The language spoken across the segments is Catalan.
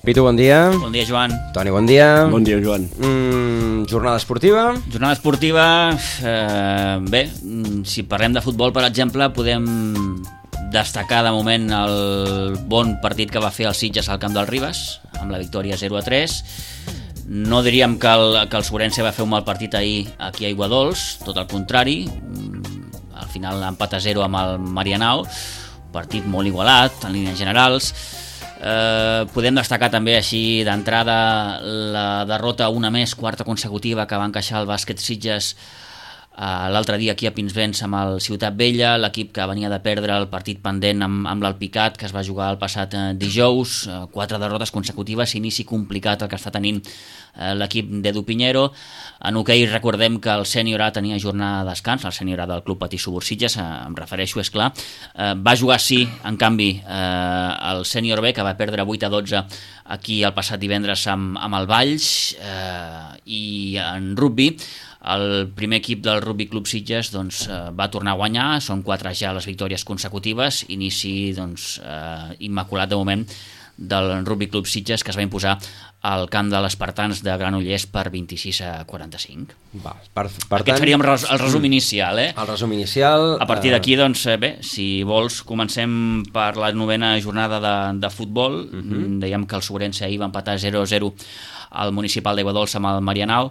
Pitu, bon dia. Bon dia, Joan. Toni, bon dia. Bon dia, Joan. Jornada esportiva? Jornada esportiva, bé, si parlem de futbol, per exemple, podem destacar de moment el bon partit que va fer el Sitges al camp del Ribes, amb la victòria 0-3. No diríem que el Sobrense va fer un mal partit ahir aquí a Aiguadols, tot el contrari. Al final empat a 0 amb el Marianao, partit molt igualat en línies generals. Podem destacar també així d'entrada la derrota una més, quarta consecutiva, que va encaixar el bàsquet Sitges l'altre dia aquí a Pinsbens amb el Ciutat Vella, l'equip que venia de perdre el partit pendent amb l'Alpicat, que es va jugar el passat dijous. 4 derrotes consecutives, inici complicat el que està tenint l'equip d'Edu Pinheiro. En hoquei recordem que el sènior A tenia jornada de descans, el sènior A del Club Patí Subursitges, em refereixo, és clar. Va jugar sí, en canvi, el sènior B, que va perdre 8-12 aquí el passat divendres amb el Valls, i en rugby el primer equip del Rugby Club Sitges va tornar a guanyar, són 4 ja les victòries consecutives, inici immaculat de moment del Rugby Club Sitges, que es va imposar al camp de l'Espartans de Granollers per 26-45. Aquest seria el resum inicial. El resum inicial. A partir d'aquí, bé, si vols, comencem per la 9ª jornada de futbol. Dèiem que el Sobrense ahir va empatar 0-0 al Municipal d'Aiguadols amb el Marianao.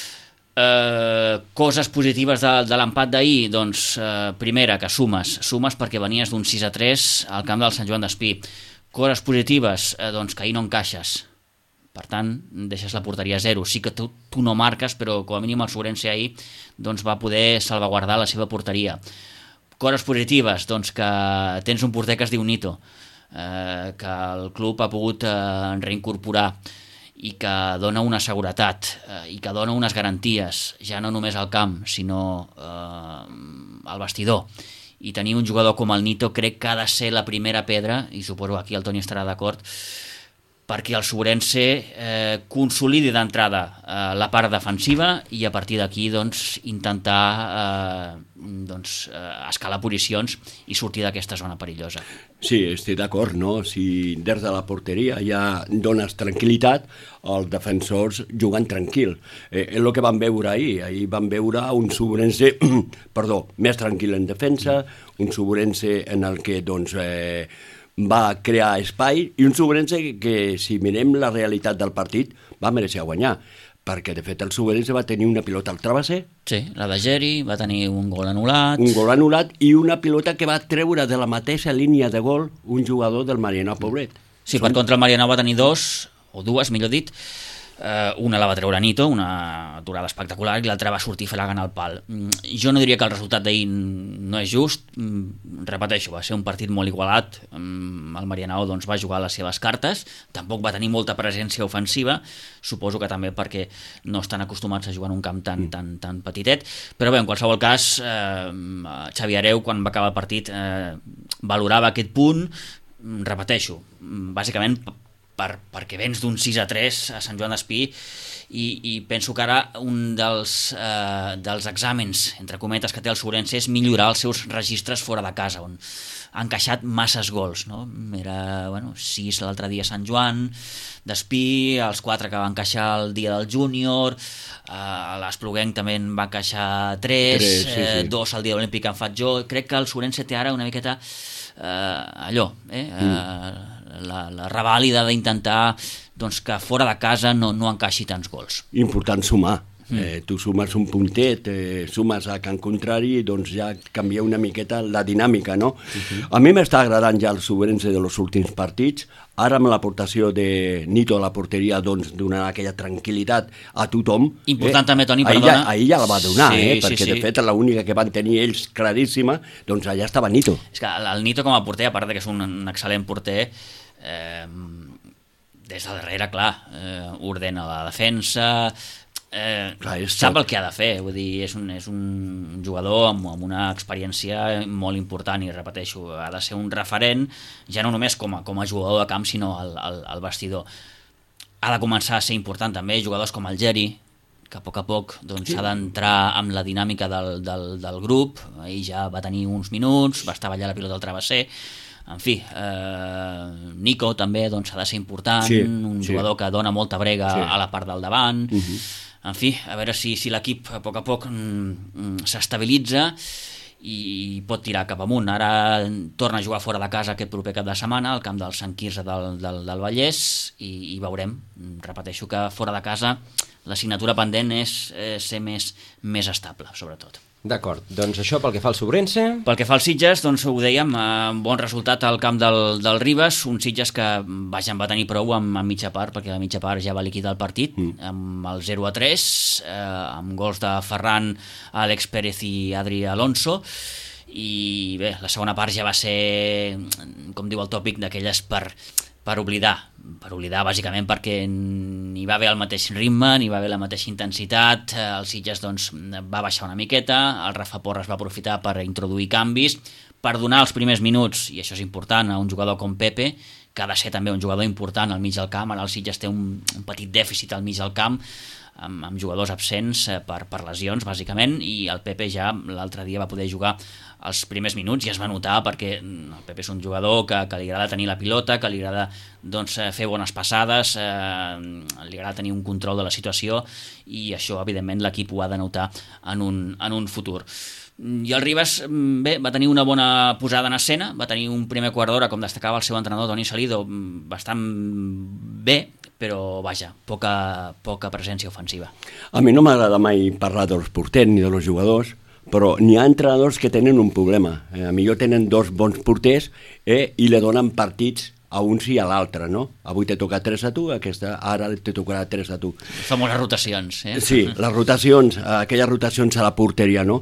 Coses positives de l'empat d'ahir, primera, que sumes perquè venies d'un 6-3 al camp del Sant Joan d'Espí. Coses positives, que ahir no encaixes, per tant deixes la porteria a 0. Sí que tu no marques, però com a mínim el Sobrense ahir va poder salvaguardar la seva porteria. Coses positives, que tens un porter que es diu Nito, que el club ha pogut reincorporar i que dona una seguretat i que dona unes garanties, ja no només al camp, sinó al vestidor. I tenir un jugador com el Nito crec que ha de ser la primera pedra, i suposo que aquí el Toni estarà d'acord, perquè el Sobrense consolidi d'entrada la part defensiva i a partir d'aquí intentar escalar posicions i sortir d'aquesta zona perillosa. Sí, estic d'acord, no? Si des de la porteria ja dones tranquil·litat, els defensors juguen tranquil. És el que vam veure ahir. Ahir vam veure un Sobrense més tranquil en defensa, un Sobrense en el que va crear espai, i un Sobrense que, si mirem la realitat del partit, va mereixer guanyar, perquè de fet el Sobrense va tenir una pilota al travesser. Sí, la de Geri, va tenir un gol anul·lat. Un gol anul·lat i una pilota que va treure de la mateixa línia de gol un jugador del Marianao Poblet. Sí, per contra el Marianao va tenir dues, millor dit. Una la va treure Nito, una aturada espectacular, i l'altra va sortir i fer la gana al pal. Jo no diria que el resultat d'ahir no és just, repeteixo, va ser un partit molt igualat. El Marianao va jugar les seves cartes, tampoc va tenir molta presència ofensiva, suposo que també perquè no estan acostumats a jugar en un camp tan petitet, però bé, en qualsevol cas, Xavi Hereu, quan va acabar el partit, valorava aquest punt, repeteixo, bàsicament perquè vens d'un 6-3 a Sant Joan d'Espí, i penso que ara un dels exàmens, entre cometes, que té el Sobrense és millorar els seus registres fora de casa, on ha encaixat masses gols, no? Era 6 l'altre dia a Sant Joan d'Espí, els 4 que va encaixar el dia del júnior, a l'Espluguenc també en va encaixar 3, 2 al dia olímpic en faig jo. Crec que el Sobrense té ara una miqueta la revàlida d'intentar que fora de casa no encaixi tants gols. Important sumar. Tu sumes un puntet, sumes a camp contrari, ja canvia una miqueta la dinàmica, no? A mi m'està agradant ja el Sobrense dels últims partits. Ara amb l'aportació de Nito a la porteria donarà aquella tranquil·litat a tothom. Important també, Toni, perdona. Ahir ja la va donar, perquè de fet l'única que van tenir ells claríssima, allà estava Nito. És que el Nito com a porter, a part que és un excel·lent porter, des de darrere, clar, ordena la defensa, sap el que ha de fer, vull dir, és un jugador amb una experiència molt important, i repeteixo, ha de ser un referent, ja no només com a jugador de camp, sinó al vestidor. Ha de començar a ser important també jugadors com el Geri, que a poc s'ha d'entrar amb la dinàmica del grup. Ahir ja va tenir uns minuts, va estar ballant la pilota al travesser. en fi, Nico també doncs, ha de ser important, un jugador que dona molta brega a la part del davant, en fi, a veure si l'equip a poc s'estabilitza i pot tirar cap amunt. Ara torna a jugar fora de casa aquest proper cap de setmana al camp del Sant Quirze del Vallès i veurem. Repeteixo que fora de casa l'assignatura pendent és ser més estable, sobretot. D'acord, doncs això pel que fa al Sobrense. Pel que fa als Sitges, doncs ho dèiem, bon resultat al camp del Ribes, un Sitges que va tenir prou amb mitja part, perquè la mitja part ja va liquidar el partit, amb el 0-3, amb gols de Ferran, Àlex Pérez i Adri Alonso, i bé, la segona part ja va ser, com diu el tòpic, d'aquelles per oblidar bàsicament perquè n'hi va haver el mateix ritme, n'hi va haver la mateixa intensitat, el Sitges doncs, va baixar una miqueta, el Rafa Porres va aprofitar per introduir canvis, per donar els primers minuts, i això és important, a un jugador com Pepe, que ha de ser també un jugador important al mig del camp. Ara el Sitges té un petit dèficit al mig del camp, amb jugadors absents per lesions, bàsicament, i el Pepe ja l'altre dia va poder jugar els primers minuts i es va notar perquè el Pepe és un jugador que li agrada tenir la pilota, que li agrada doncs, fer bones passades, li agrada tenir un control de la situació i això, evidentment, l'equip ho ha de notar en un futur. I el Ribes, bé, va tenir una bona posada en escena, va tenir un primer quart d'hora, com destacava el seu entrenador Toni Salido, bastant bé, però vaja, poca presència ofensiva. A mi no m'agrada mai parlar dels porters ni dels jugadors, però n'hi ha entrenadors que tenen un problema. A millor tenen dos bons porters i li donen partits a uns i a l'altre, no? Avui te toca 3 a tu, ara te tocarà 3 a tu. Fa moltes rotacions, Sí, les rotacions, aquelles rotacions a la porteria, no?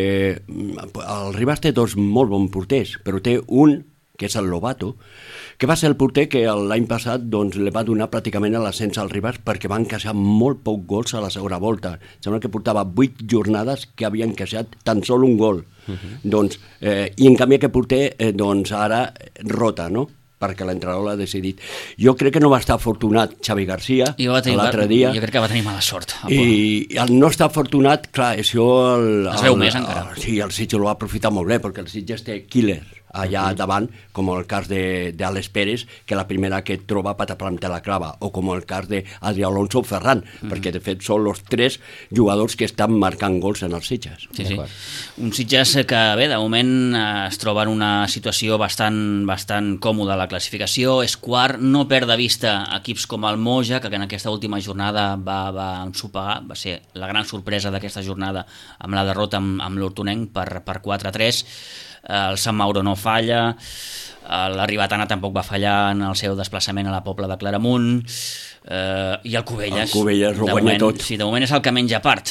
El Ribas té dos molt bons porters, però té un, que és el Lobato, que va ser el porter que l'any passat doncs, li va donar pràcticament l'ascens al Ribas perquè van encaixar molt poc gols a la segona volta. Sembla que portava 8 jornades que havia encaixat tan sol un gol. Doncs, i en canvi aquest porter doncs, ara rota, no? Perquè l'entrenador l'ha decidit. Jo crec que no va estar afortunat Xavi Garcia l'altre dia. Jo crec que va tenir mala sort. I el no estar afortunat, clar, això... Es veu més encara. Sí, el Sitges ho va aprofitar molt bé, perquè el Sitges té killer allà davant, com el cas d'Àlex Pérez, que la primera que troba pataplam-te la clava, o com el cas d'Adri Alonso o Ferran, perquè de fet són els 3 jugadors que estan marcant gols en els Sitges. Sí. Un Sitges que, bé, de moment es troba en una situació bastant còmoda a la classificació, és quart, no perd de vista equips com el Moja, que en aquesta última jornada va ensopegar, va ser la gran sorpresa d'aquesta jornada amb la derrota amb l'Hortonenc per 4-3. El Sant Mauro no falla, la Ribetana tampoc va fallar en el seu desplaçament a la Pobla de Claramunt, i el Cubelles ho guanya tot. Sí, de moment és el que menja part.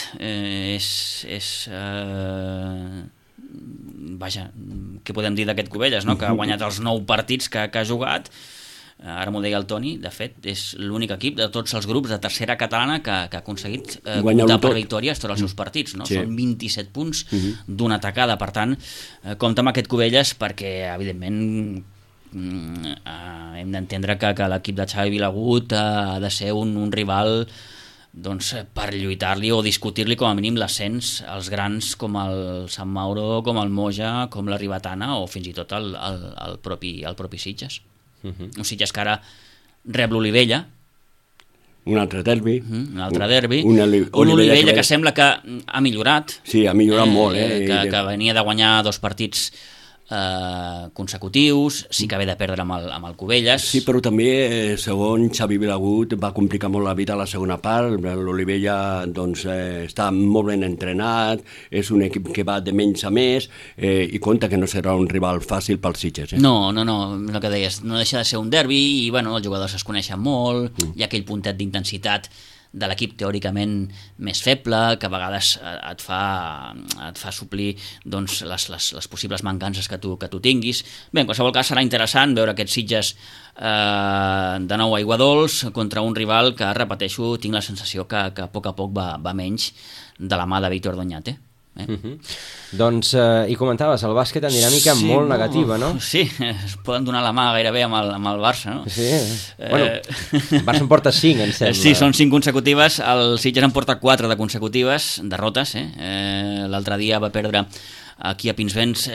Vaja, què podem dir d'aquest Cubelles, no? Que ha guanyat els 9 partits que ha jugat. Ara m'ho deia el Toni, de fet, és l'únic equip de tots els grups de tercera catalana que ha aconseguit comptar per victòries tots els seus partits, no? Sí. Són 27 punts d'una tacada, per tant, compta amb aquest Cubelles perquè, evidentment, hem d'entendre que l'equip de Xavi Vilagut ha de ser un rival doncs, per lluitar-li o discutir-li com a mínim l'ascens als grans com el Sant Mauro, com el Moja, com la Ribetana o fins i tot el propi Sitges. Un Sitges que ara rep l'Olivella, un altre derbi, un Olivella que sembla que ha millorat, sí, ha millorat molt, que venia de guanyar 2 partits consecutius, sí que ve de perdre amb el Cubelles. Sí, però també, segons Xavi Vilagut, va complicar molt la vida a la segona part. L'Olivella doncs, està molt ben entrenat, és un equip que va de menys a més, i compta que no serà un rival fàcil pels Sitges. No, el que deies, no deixa de ser un derbi i bueno, els jugadors es coneixen molt, hi ha aquell puntet d'intensitat de l'equip teòricament més feble, que a vegades et fa suplir doncs, les possibles mancances que tu tinguis. Bé, en qualsevol cas serà interessant veure aquests Sitges de nou a Aiguadols contra un rival que, repeteixo, tinc la sensació que a poc va menys de la mà de Víctor Doñate. Doncs, i comentaves, el bàsquet en dinàmica molt negativa, no? Sí, es poden donar la mà gairebé amb el Barça, no? Sí, bueno, el Barça en porta 5, em sembla. Sí, són 5 consecutives, el Sitges en porta 4 de consecutives, derrotes, l'altre dia va perdre aquí a Pinsbens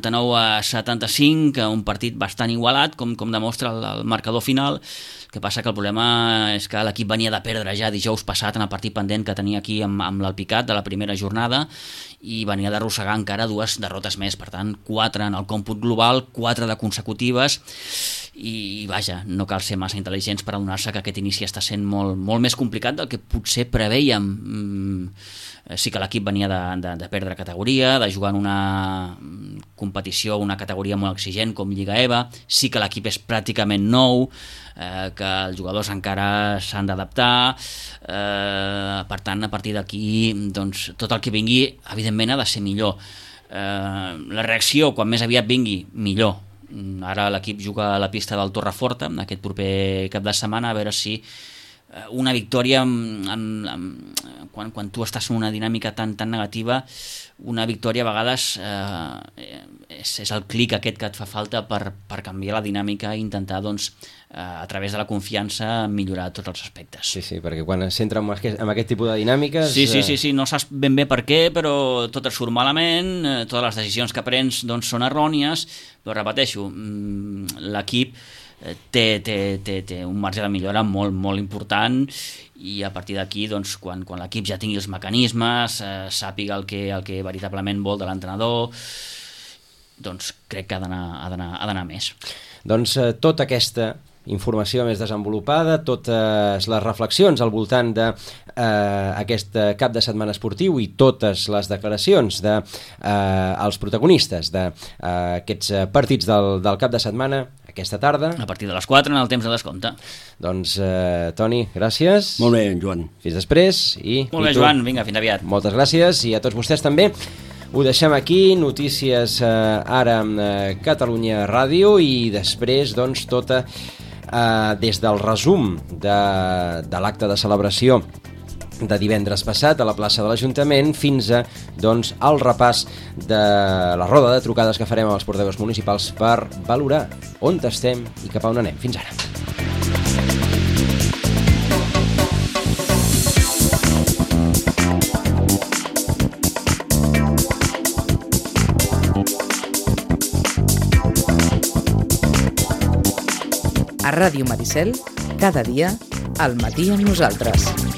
69-75, un partit bastant igualat, com demostra el marcador final. El que passa que el problema és que l'equip venia de perdre ja dijous passat en el partit pendent que tenia aquí amb l'Alpicat de la primera jornada i venia d'arrossegar encara 2 derrotes més, per tant 4 en el còmput global, 4 de consecutives, i vaja, no cal ser massa intel·ligents per adonar-se que aquest inici està sent molt, molt més complicat del que potser preveiem. Sí que l'equip venia de perdre categoria, de jugar en una competició, una categoria molt exigent com Lliga EVA, sí que l'equip és pràcticament nou, que els jugadors encara s'han d'adaptar, per tant, a partir d'aquí, doncs, tot el que vingui, evidentment, ha de ser millor. La reacció, quan més aviat vingui, millor. Ara l'equip juga a la pista del Torreforta, aquest proper cap de setmana, a veure si una victòria, quan tu estàs en una dinàmica tan negativa, una victòria a vegades és el clic aquest que et fa falta per canviar la dinàmica i intentar, doncs, a través de la confiança millorar tots els aspectes. Sí, perquè quan s'entra en aquest tipus de dinàmiques... Sí, no saps ben bé per què, però tot et surt malament, totes les decisions que prens, doncs, són errònies, però repeteixo, l'equip té un marge de millora molt, molt important, i a partir d'aquí, doncs, quan l'equip ja tingui els mecanismes, sàpiga el que veritablement vol de l'entrenador, doncs crec que ha d'anar més. Doncs tota aquesta informació més desenvolupada, totes les reflexions al voltant d'aquest cap de setmana esportiu i totes les declaracions dels protagonistes d'aquests partits del cap de setmana aquesta tarda. A partir de les 4 en el temps de descompte. Doncs, Toni, gràcies. Molt bé, Joan. Fins després. Molt bé, Joan. Vinga, fins aviat. Moltes gràcies, i a tots vostès també. Ho deixem aquí, notícies ara amb Catalunya Ràdio, i després, doncs, tota des del resum de l'acte de celebració de divendres passat a la plaça de l'Ajuntament fins a, doncs, el repàs de la roda de trucades que farem amb els portaveus municipals per valorar on estem i cap a on anem. Fins ara. A Ràdio Maricel, cada dia, al matí amb nosaltres.